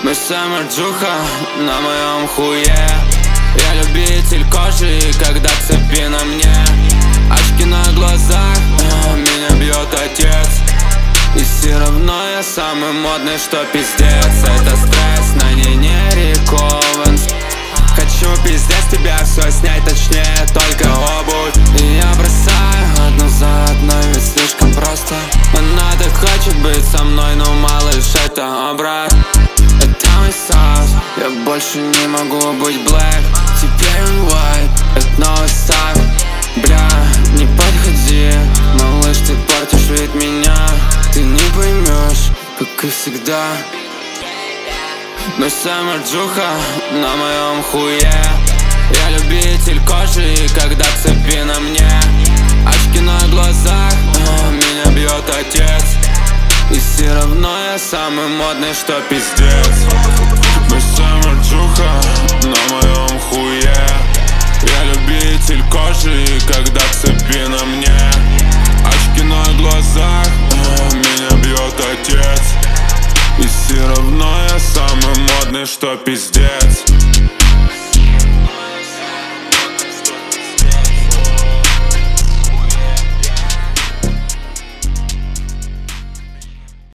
Мы самарджуха на моем хуе. Я любитель кожи, когда цепи на мне. Очки на глазах, меня бьет отец. И все равно я самый модный, что пиздец. Это стресс, на ней не рекован. Хочу пиздец тебя все снять, точнее только обувь. И я бросаю одну за одной, ведь слишком просто. Она так хочет быть со мной, но малыш, это обрат. Это мой сас, я больше не могу быть black. Теперь он white, это новый стак. Бля, не подходи, малыш, ты портишь вид меня. Ты не поймешь, как и всегда. Мы самарджуха на моем хуе. Я любитель кожи, когда цепи на мне. Очки на глазах, меня бьет отец. И все равно я самый модный, что пиздец. Мы самарджуха на моем хуе. Я любитель кожи, когда цепи на мне. Очки на глазах, меня бьет отец. И все равно я самый модный, что пиздец.